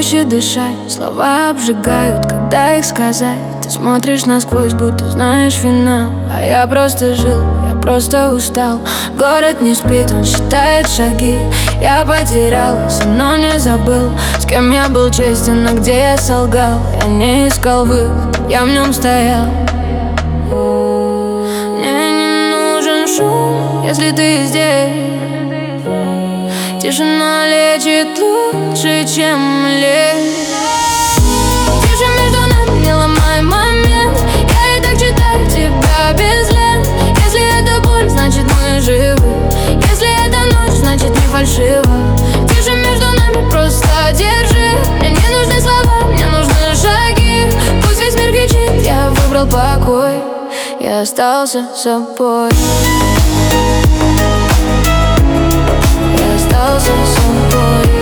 проще дышать. Слова обжигают, когда их сказать. Ты смотришь насквозь, будто знаешь финал. А я просто жил, я просто устал. Город не спит, он считает шаги. Я потерялся, но не забыл, с кем я был честен, а где я солгал. Я не искал выход, я в нем стоял. Мне не нужен шум, если ты здесь. Тишина лечит лучше, чем лень. Тише между нами, не ломай момент. Я и так читаю тебя без лент. Если это боль, значит мы живы. Если это ночь, значит не фальшиво. Тише между нами, просто держи. Мне не нужны слова, мне нужны шаги. Пусть весь мир кричит, я выбрал покой. Я остался собой. Остался собой.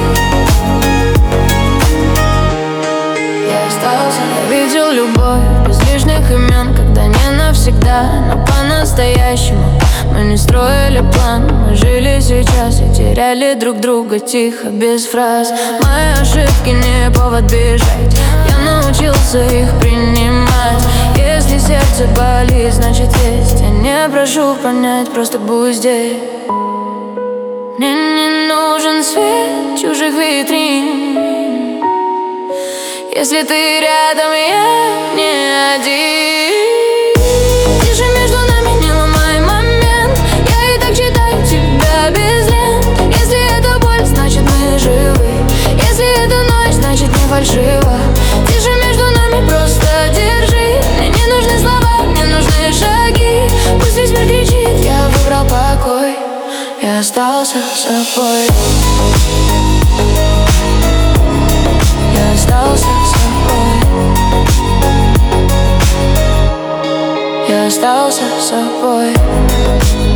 Я остался. Я видел любовь без лишних имен, когда не навсегда, но по-настоящему. Мы не строили план, мы жили сейчас и теряли друг друга тихо, без фраз. Мои ошибки не повод бежать. Я научился их принимать. Если сердце болит, значит есть. Я не прошу понять, просто будь здесь. Мне не нужен свет чужих витрин. Если ты рядом, я не один. Тише между нами, не ломай момент. Я и так читаю тебя без лент. Если это боль, значит мы живы. Если это ночь, значит не фальшиво. Тише между нами, просто держи. Мне не нужны слова, мне нужны шаги. Пусть весь мир кричит, я выбрал покой. Я остался собой. Я остался собой. Я остался собой.